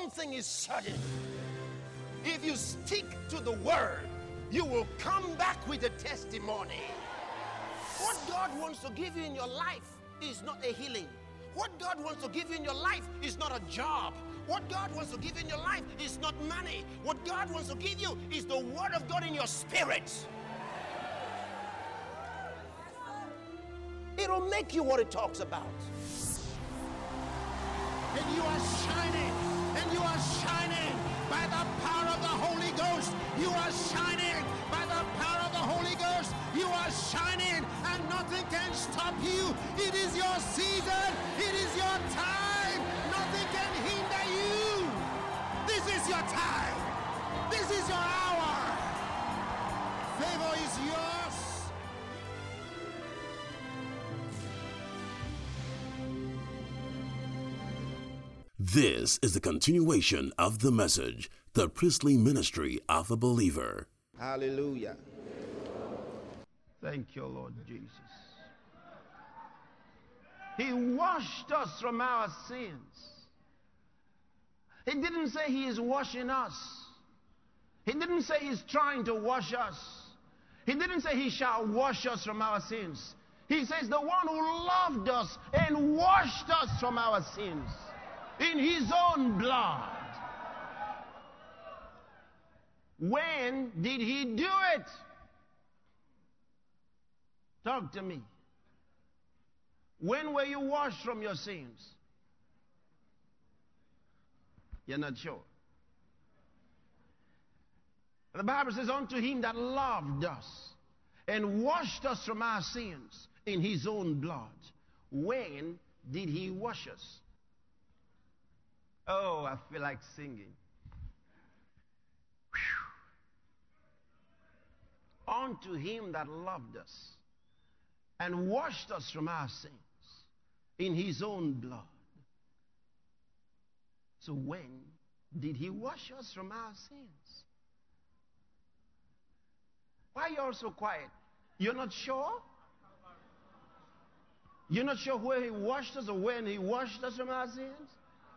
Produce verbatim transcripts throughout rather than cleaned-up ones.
one thing is certain. If you stick to the word, you will come back with a testimony. What God wants to give you in your life is not a healing. What God wants to give you in your life is not a job. What God wants to give you in your life is not money. What God wants to give you is the word of God in your spirit. It'll make you what it talks about. And you are shining, and you are shining by the power of the Holy Ghost. You are shining by the power of the Holy Ghost. You are shining, and nothing can stop you. It is your season. It is your time. Nothing can hinder you. This is your time. This is your hour. Favor is yours. This is the continuation of the message, the priestly ministry of a believer. Hallelujah. Thank you, Lord Jesus. He washed us from our sins. He didn't say he is washing us. He didn't say he's trying to wash us. He didn't say he shall wash us from our sins. He says the one who loved us and washed us from our sins in his own blood. When did he do it? Talk to me. When were you washed from your sins? You're not sure. The Bible says, unto him that loved us and washed us from our sins in his own blood. When did he wash us? Oh, I feel like singing. Whew. Unto him that loved us and washed us from our sins in his own blood. So when did he wash us from our sins? Why are you all so quiet? You're not sure? You're not sure where he washed us or when he washed us from our sins?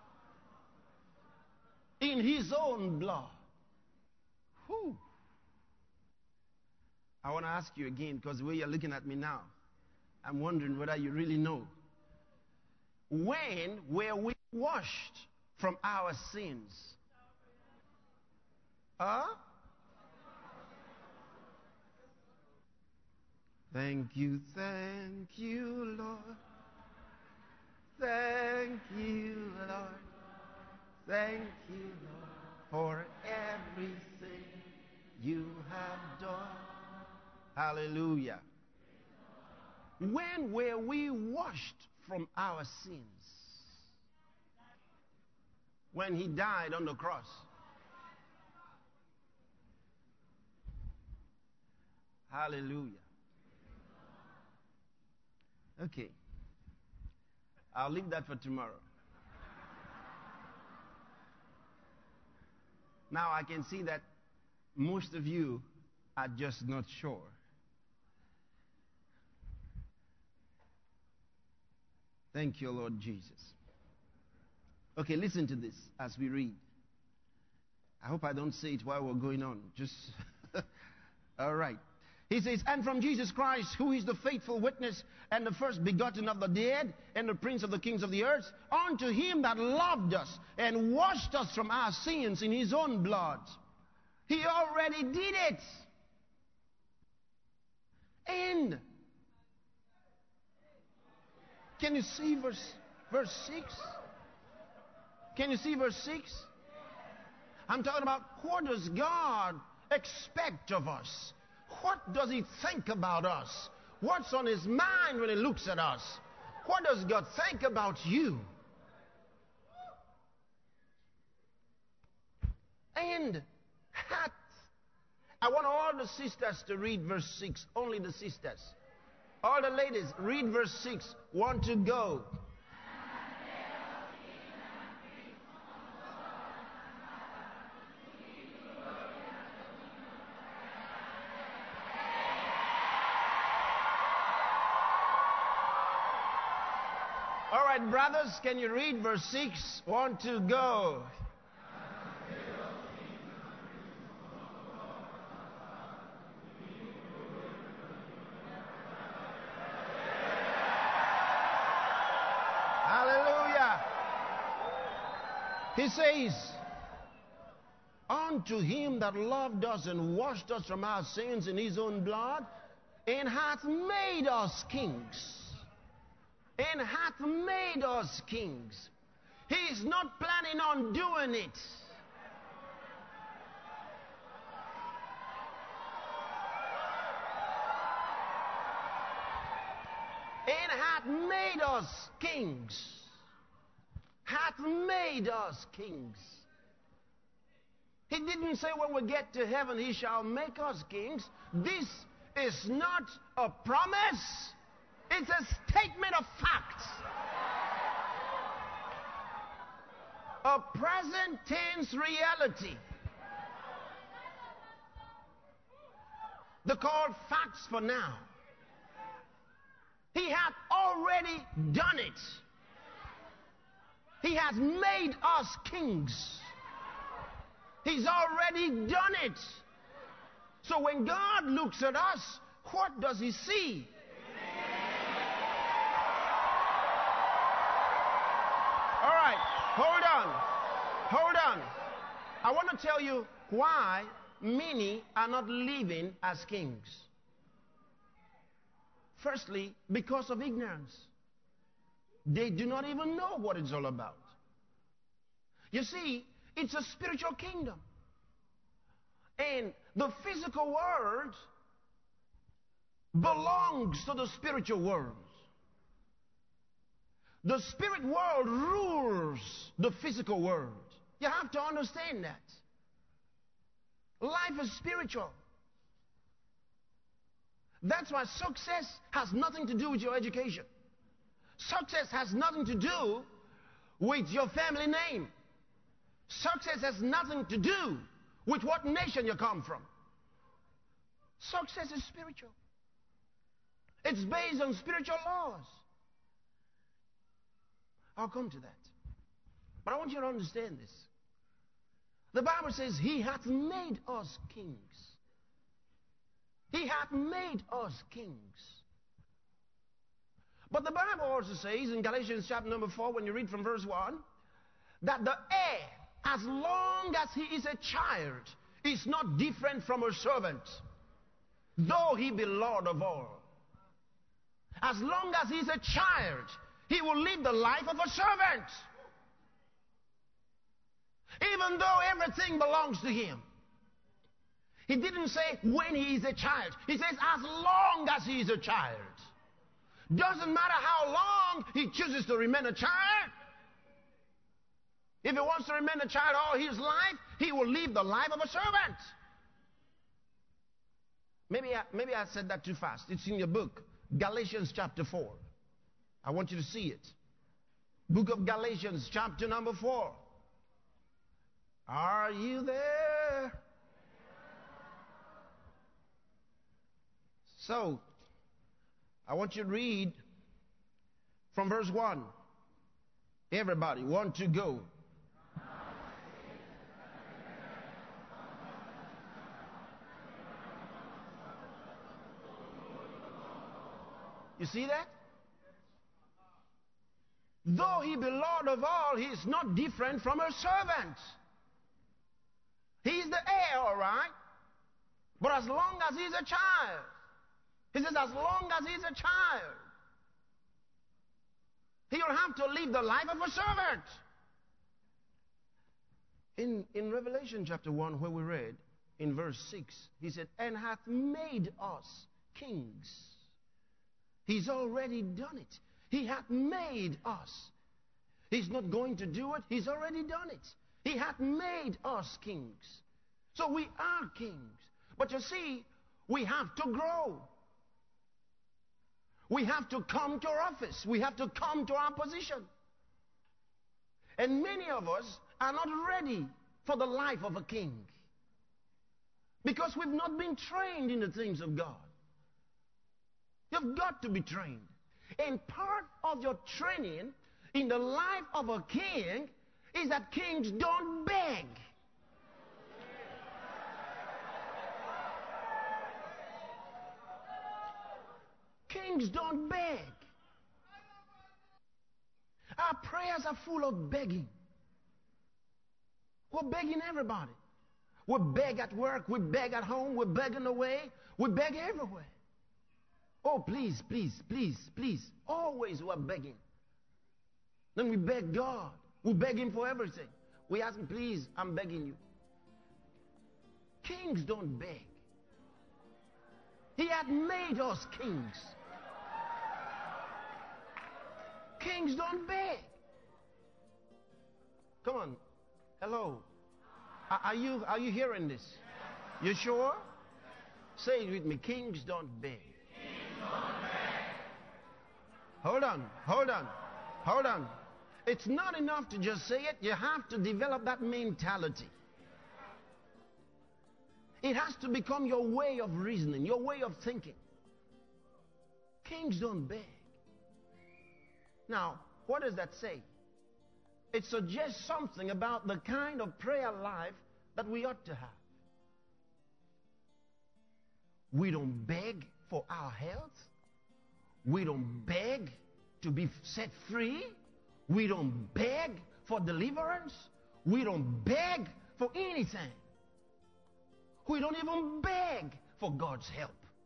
In his own blood. Whew. I want to ask you again, because the way you're looking at me now, I'm wondering whether you really know. When were we washed from our sins? Huh? Thank you, thank you, Lord. Thank you, Lord. Thank you, Lord, for everything you have done. Hallelujah. When were we washed from our sins? When he died on the cross. Hallelujah. Okay. I'll leave that for tomorrow. Now I can see that most of you are just not sure. Thank you, Lord Jesus. Okay, listen to this as we read. I hope I don't say it while we're going on. Just, all right. He says, and from Jesus Christ, who is the faithful witness and the first begotten of the dead and the prince of the kings of the earth, unto him that loved us and washed us from our sins in his own blood. He already did it. And can you see verse, verse six? Can you see verse six? I'm talking about what does God expect of us? What does he think about us? What's on his mind when he looks at us? What does God think about you? And hat. I want all the sisters to read verse six. Only the sisters. All the ladies, read verse six. Want to go. All right, brothers, can you read verse six? Want to go. He says, unto him that loved us and washed us from our sins in his own blood, and hath made us kings. And hath made us kings. He's not planning on doing it. And hath made us kings. Hath made us kings. He didn't say when we get to heaven he shall make us kings. This is not a promise. It's a statement of fact. A present tense reality. They're called facts for now. He hath already done it. He has made us kings. He's already done it. So when God looks at us, what does he see? All right, hold on. Hold on. I want to tell you why many are not living as kings. Firstly, because of ignorance. They do not even know what it's all about. You see, it's a spiritual kingdom. And the physical world belongs to the spiritual world. The spirit world rules the physical world. You have to understand that. Life is spiritual. That's why success has nothing to do with your education. Success has nothing to do with your family name. Success has nothing to do with what nation you come from. Success is spiritual. It's based on spiritual laws. I'll come to that. But I want you to understand this. The Bible says, he hath made us kings. He hath made us kings. But the Bible also says in Galatians chapter number four, when you read from verse one, that the heir, as long as he is a child, is not different from a servant, though he be Lord of all. As long as he's a child, he will live the life of a servant. Even though everything belongs to him. He didn't say when he is a child. He says as long as he is a child. Doesn't matter how long he chooses to remain a child. If he wants to remain a child all his life, he will live the life of a servant. Maybe I, maybe I said that too fast. It's in your book, Galatians chapter four. I want you to see it. Book of Galatians chapter number four. Are you there? So, I want you to read from verse one. Everybody, one to go. You see that? Though he be Lord of all, he is not different from a servant. He's the heir, all right? But as long as he's a child, he says as long as he's a child, he'll have to live the life of a servant. In, in Revelation chapter one, where we read, in verse six, he said, and hath made us kings. He's already done it. He hath made us. He's not going to do it. He's already done it. He hath made us kings. So we are kings. But you see, we have to grow. We have to come to our office. We have to come to our position. And many of us are not ready for the life of a king. Because we've not been trained in the things of God. You've got to be trained. And part of your training in the life of a king is that kings don't beg. Kings don't beg. Our prayers are full of begging. We're begging everybody. We beg at work. We beg at home. We beg on the way. We beg everywhere. Oh, please, please, please, please. Always we're begging. Then we beg God. We beg Him for everything. We ask Him, please, I'm begging you. Kings don't beg. He had made us kings. Kings don't beg. Come on. Hello. Are, are you are you hearing this? You sure? Say it with me. Kings don't beg. Kings don't beg. Hold on. Hold on. Hold on. It's not enough to just say it. You have to develop that mentality. It has to become your way of reasoning, your way of thinking. Kings don't beg. Now, what does that say? It suggests something about the kind of prayer life that we ought to have. We don't beg for our health. We don't beg to be set free. We don't beg for deliverance. We don't beg for anything. We don't even beg for God's help.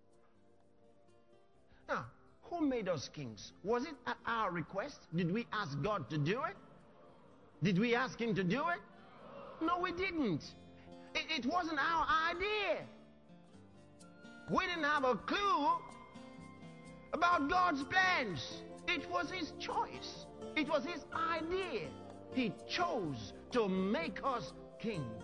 Now, who made us kings? Was it at our request? Did we ask God to do it? Did we ask Him to do it? No, we didn't. It, it wasn't our idea. We didn't have a clue about God's plans. It was His choice. It was His idea. He chose to make us kings.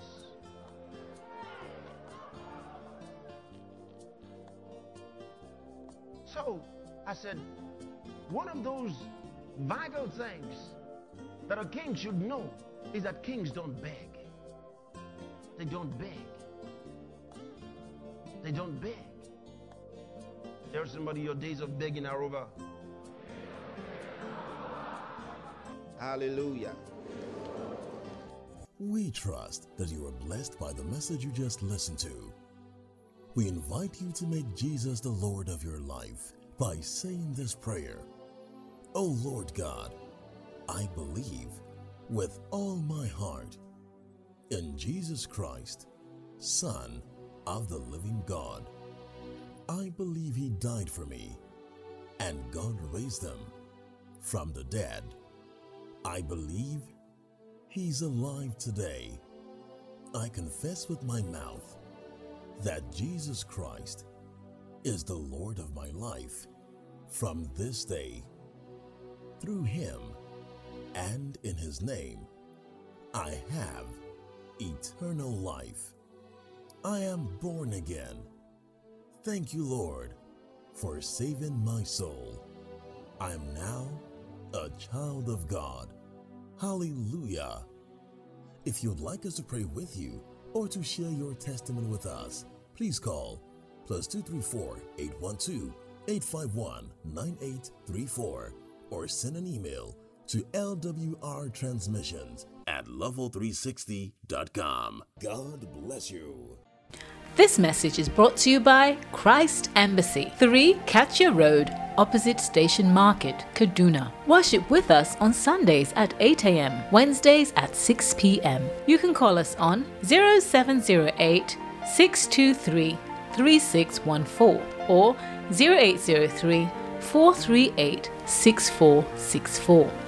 So, I said, one of those vital things that a king should know is that kings don't beg. They don't beg. They don't beg. Tell somebody your days of begging are over. Hallelujah. We trust that you are blessed by the message you just listened to. We invite you to make Jesus the Lord of your life by saying this prayer. Oh Lord God, I believe with all my heart in Jesus Christ, Son of the living God. I believe He died for me and God raised Him from the dead. I believe He's alive today. I confess with my mouth that Jesus Christ is the Lord of my life from this day. Through Him and in His name, I have eternal life. I am born again. Thank you, Lord, for saving my soul. I am now a child of God. Hallelujah. If you'd like us to pray with you or to share your testimony with us, please call plus two three four, eight one two, eight five one, nine eight three four or send an email to L W R transmissions at level three sixty dot com. God bless you. This message is brought to you by Christ Embassy, three Katya Road, opposite Station Market, Kaduna. Worship with us on Sundays at eight a.m., Wednesdays at six p.m. You can call us on zero seven zero eight, six two three, three six one four or zero eight zero three, four three eight, six four six four.